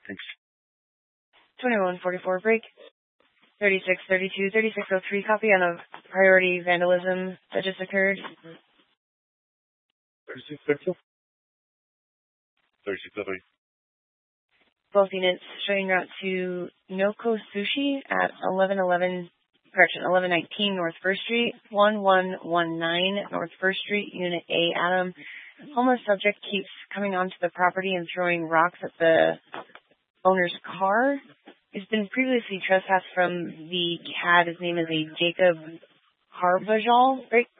Thanks. 2144 break. 3632, 3603 copy on a priority vandalism that just occurred. 3632. 3603. Both units showing route to Noko Sushi at 1119 North 1st Street, 1119 North 1st Street, Unit A, Adam. Homeless subject keeps coming onto the property and throwing rocks at the owner's car. He's been previously trespassed from the CAD. His name is Jacob Harbajal. Right?